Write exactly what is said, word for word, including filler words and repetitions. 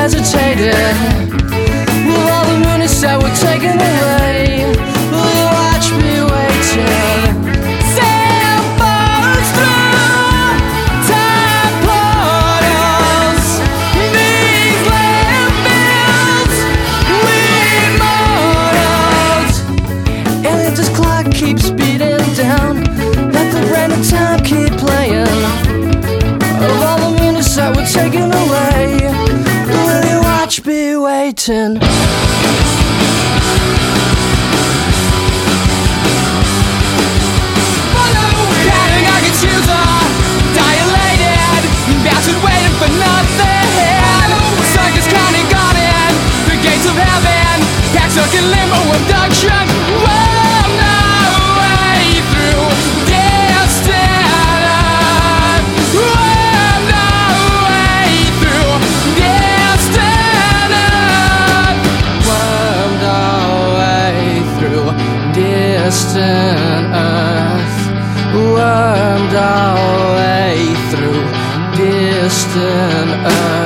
hesitated. With all the minutes that were taken away, will you watch me waiting? Sailboats through time portals, these landfills, we mortals. And if this clock keeps beating down, let the random time keep playing. Of all the minutes that were taken away, will you watch me waiting? Panic accuser, dilated, bastard waiting for nothing. Circus Connie got in, the gates of heaven, packed stuck in limbo abduction. Well, no way through distance. Well, no way through distance. Wormed our way through distant earth. Wormed our way through distant earth.